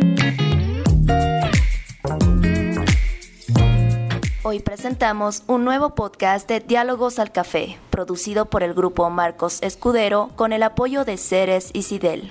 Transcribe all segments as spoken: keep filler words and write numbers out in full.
Hoy presentamos un nuevo podcast de Diálogos al Café, producido por el grupo Marcos Escudero con el apoyo de Ceres y Cidel.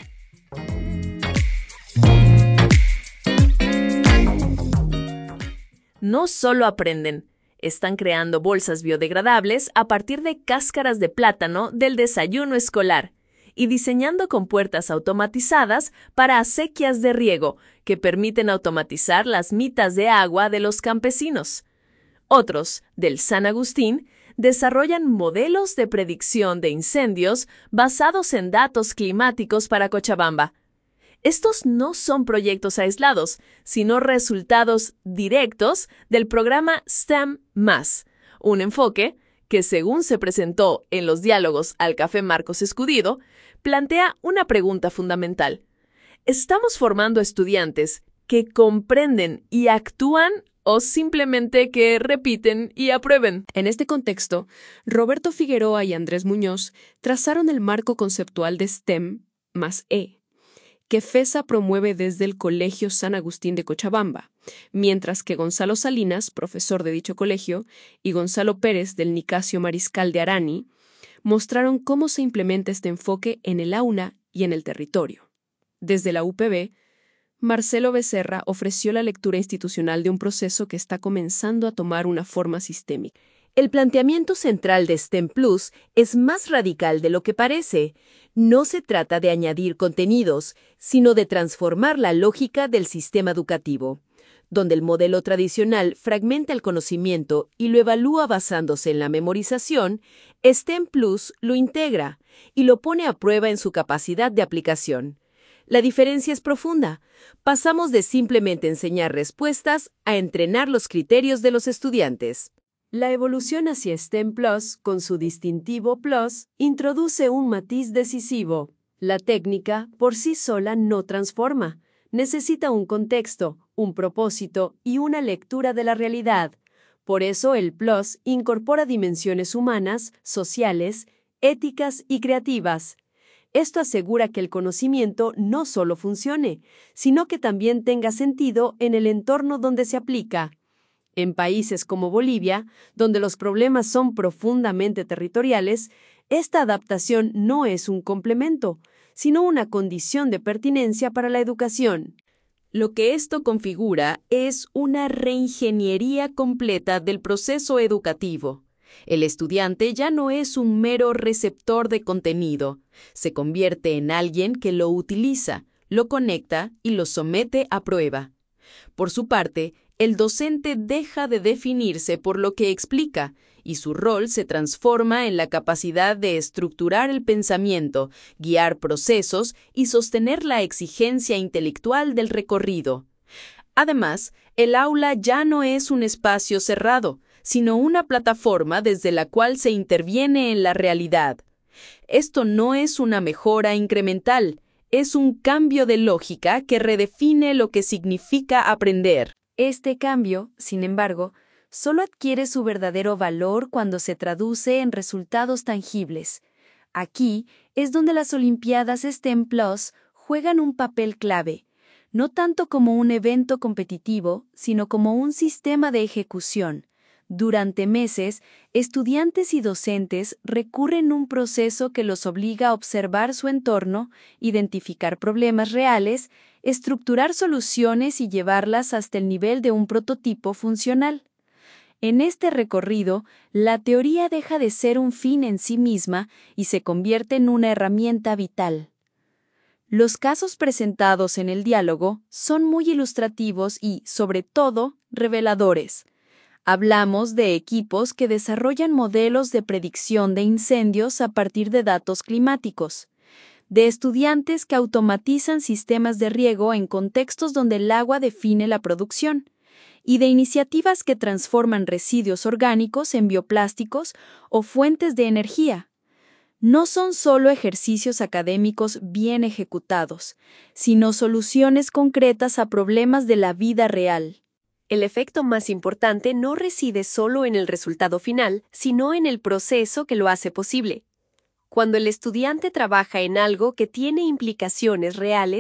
No solo aprenden, están creando bolsas biodegradables a partir de cáscaras de plátano del desayuno escolar y diseñando compuertas automatizadas para acequias de riego que permiten automatizar las mitas de agua de los campesinos. Otros, del San Agustín, desarrollan modelos de predicción de incendios basados en datos climáticos para Cochabamba. Estos no son proyectos aislados, sino resultados directos del programa STEM más, un enfoque que, según se presentó en los diálogos al Café Marcos Escudero, plantea una pregunta fundamental. ¿Estamos formando estudiantes que comprenden y actúan o simplemente que repiten y aprueben? En este contexto, Roberto Figueroa y Andrés Muñoz trazaron el marco conceptual de STEM más E, que FESA promueve desde el Colegio San Agustín de Cochabamba, mientras que Gonzalo Salinas, profesor de dicho colegio, y Gonzalo Pérez del Nicasio Mariscal de Arani, mostraron cómo se implementa este enfoque en el aula y en el territorio. Desde la U P B, Marcelo Becerra ofreció la lectura institucional de un proceso que está comenzando a tomar una forma sistémica. El planteamiento central de STEM Plus es más radical de lo que parece. No se trata de añadir contenidos, sino de transformar la lógica del sistema educativo, donde el modelo tradicional fragmenta el conocimiento y lo evalúa basándose en la memorización. STEM Plus lo integra y lo pone a prueba en su capacidad de aplicación. La diferencia es profunda. Pasamos de simplemente enseñar respuestas a entrenar los criterios de los estudiantes. La evolución hacia STEM Plus, con su distintivo Plus, introduce un matiz decisivo. La técnica, por sí sola, no transforma. Necesita un contexto, un propósito y una lectura de la realidad. Por eso el Plus incorpora dimensiones humanas, sociales, éticas y creativas. Esto asegura que el conocimiento no solo funcione, sino que también tenga sentido en el entorno donde se aplica. En países como Bolivia, donde los problemas son profundamente territoriales, esta adaptación no es un complemento, sino una condición de pertinencia para la educación. Lo que esto configura es una reingeniería completa del proceso educativo. El estudiante ya no es un mero receptor de contenido, se convierte en alguien que lo utiliza, lo conecta y lo somete a prueba. Por su parte, el docente deja de definirse por lo que explica y su rol se transforma en la capacidad de estructurar el pensamiento, guiar procesos y sostener la exigencia intelectual del recorrido. Además, el aula ya no es un espacio cerrado, sino una plataforma desde la cual se interviene en la realidad. Esto no es una mejora incremental, es un cambio de lógica que redefine lo que significa aprender. Este cambio, sin embargo, solo adquiere su verdadero valor cuando se traduce en resultados tangibles. Aquí es donde las Olimpiadas STEM Plus juegan un papel clave, no tanto como un evento competitivo, sino como un sistema de ejecución. Durante meses, estudiantes y docentes recurren a un proceso que los obliga a observar su entorno, identificar problemas reales, estructurar soluciones y llevarlas hasta el nivel de un prototipo funcional. En este recorrido, la teoría deja de ser un fin en sí misma y se convierte en una herramienta vital. Los casos presentados en el diálogo son muy ilustrativos y, sobre todo, reveladores. Hablamos de equipos que desarrollan modelos de predicción de incendios a partir de datos climáticos, de estudiantes que automatizan sistemas de riego en contextos donde el agua define la producción, y de iniciativas que transforman residuos orgánicos en bioplásticos o fuentes de energía. No son solo ejercicios académicos bien ejecutados, sino soluciones concretas a problemas de la vida real. El efecto más importante no reside solo en el resultado final, sino en el proceso que lo hace posible. Cuando el estudiante trabaja en algo que tiene implicaciones reales,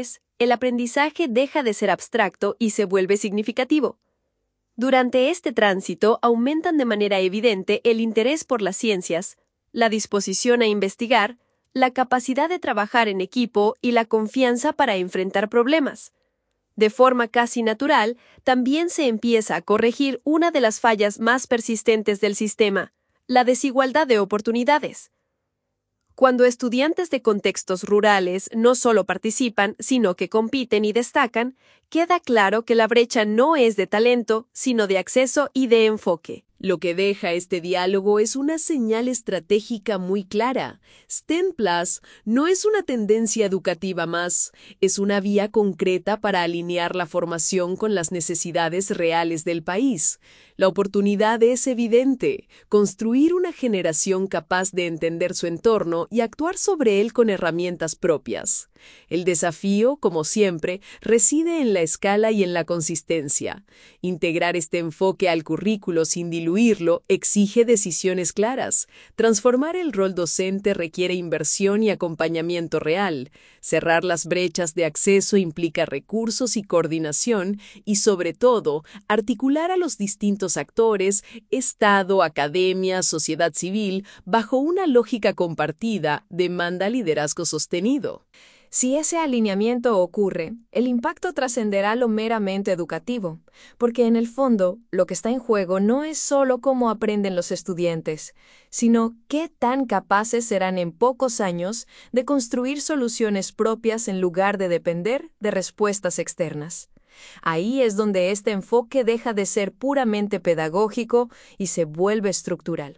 el aprendizaje deja de ser abstracto y se vuelve significativo. Durante este tránsito aumentan de manera evidente el interés por las ciencias, la disposición a investigar, la capacidad de trabajar en equipo y la confianza para enfrentar problemas. De forma casi natural, también se empieza a corregir una de las fallas más persistentes del sistema, la desigualdad de oportunidades. Cuando estudiantes de contextos rurales no solo participan, sino que compiten y destacan, queda claro que la brecha no es de talento, sino de acceso y de enfoque. Lo que deja este diálogo es una señal estratégica muy clara. STEM Plus no es una tendencia educativa más, es una vía concreta para alinear la formación con las necesidades reales del país. La oportunidad es evidente: construir una generación capaz de entender su entorno y actuar sobre él con herramientas propias. El desafío, como siempre, reside en la escala y en la consistencia. Integrar este enfoque al currículo sin diluirlo exige decisiones claras. Transformar el rol docente requiere inversión y acompañamiento real. Cerrar las brechas de acceso implica recursos y coordinación y, sobre todo, articular a los distintos actores, Estado, academia, sociedad civil, bajo una lógica compartida, demanda liderazgo sostenido. Si ese alineamiento ocurre, el impacto trascenderá lo meramente educativo, porque en el fondo lo que está en juego no es solo cómo aprenden los estudiantes, sino qué tan capaces serán en pocos años de construir soluciones propias en lugar de depender de respuestas externas. Ahí es donde este enfoque deja de ser puramente pedagógico y se vuelve estructural.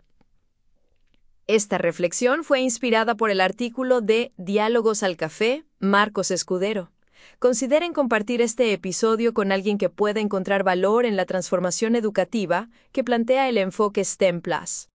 Esta reflexión fue inspirada por el artículo de Diálogos al Café, Marcos Escudero. Consideren compartir este episodio con alguien que pueda encontrar valor en la transformación educativa que plantea el enfoque STEM Plus.